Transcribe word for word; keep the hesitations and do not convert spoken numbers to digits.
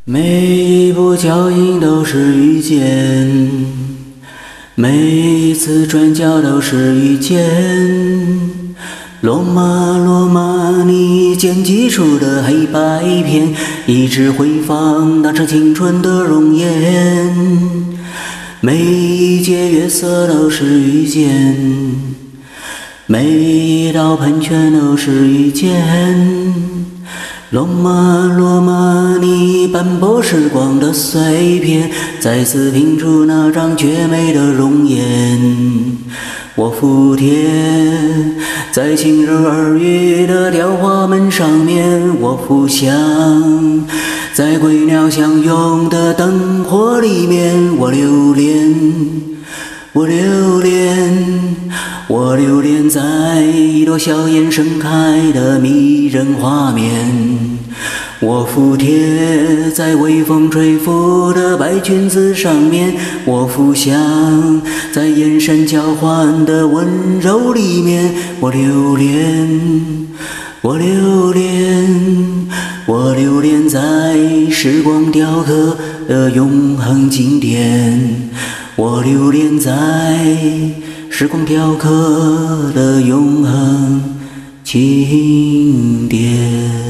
每一步脚印都是遇见，每一次转角都是遇见。罗马，罗马，你剪辑出的黑白片，一直会放大成青春的容颜。每一节月色都是遇见，每一道喷泉都是遇见。罗马，罗马，你斑驳时光的碎片，再次拼出那张绝美的容颜。我服帖在轻柔耳语的雕花门上面，我浮想在归鸟相拥的灯火里面，我留恋，我留恋，我留恋在一朵笑颜盛开的迷人画面。我服帖在微风吹拂的白裙子上面，我浮想在眼神交换的温柔里面，我留恋，我留恋，我留恋在时光雕刻的永恒经典，我留恋在时光雕刻的永恒经典。